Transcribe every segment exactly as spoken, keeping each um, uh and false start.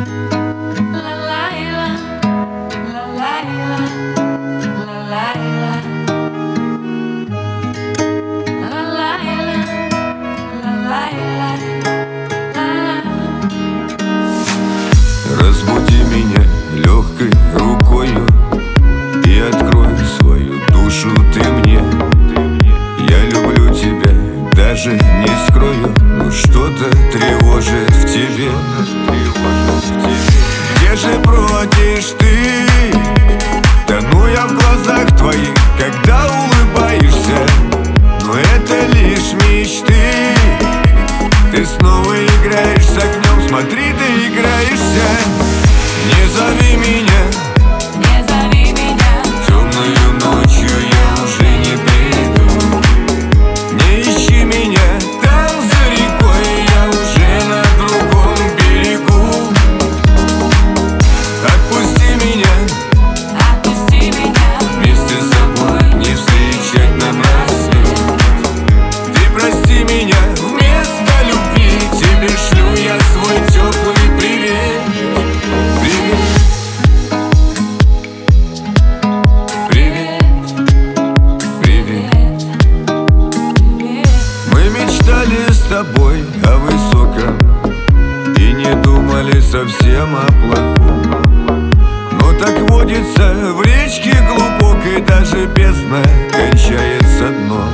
Разбуди меня легкой рукою и открой свою душу ты мне. Я люблю тебя, даже не скрою, но что-то тревожит в тебе. Где же бродишь ты? Тону я в глазах твоих, когда улыбаешься, но это лишь мечты. Ты снова играешь с огнем, смотри, ты играешься. Не зови меня, не зови меня. Темною ночью я уже не приду. Не ищи меня там за рекой, я уже на другом берегу. Отпусти меня, Отпусти меня. вместе с тобой не встречать нам рассвет. Ты прости меня, вместо любви тебе шлю я свой теплый привет. Привет, привет, привет. Мы мечтали с тобой о высоком и не думали совсем о плохом. Но так водится в речке глубокой, даже бездна кончается дном.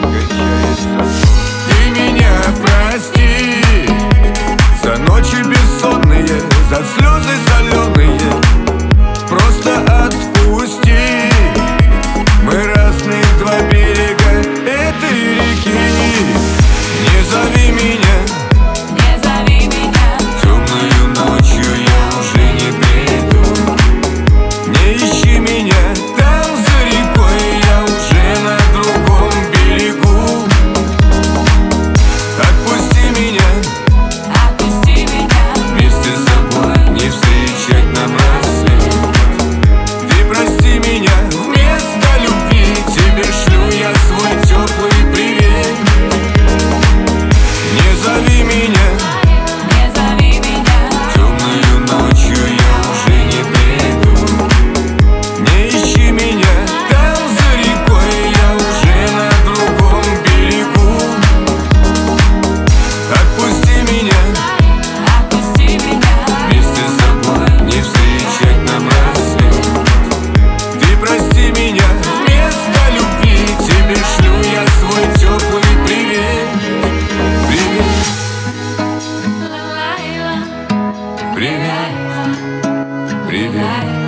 Ты меня прости за ночи бессонные, за слезы соленые. Просто отпусти. Мы разных два берега этой реки. Не зови меня, Не зови меня. темною ночью я уже не приду. Не ищи меня там за рекой, я уже на другом берегу. Отпусти меня, Отпусти меня. вместе с тобой не встречать нам рассвет. Ты прости меня, вместо любви тебе шлю я свой теплый привет. Не зови меня, Не зови меня. темною ночью я уже не приду. Не ищи меня там за рекой, я уже на другом берегу. Отпусти меня, Отпусти меня. вместе с тобой не встречать нам рассвет. Ты прости меня, вместо любви тебе шлю я свой теплый привет. Привет, Ла-ла-ла. привет, привет.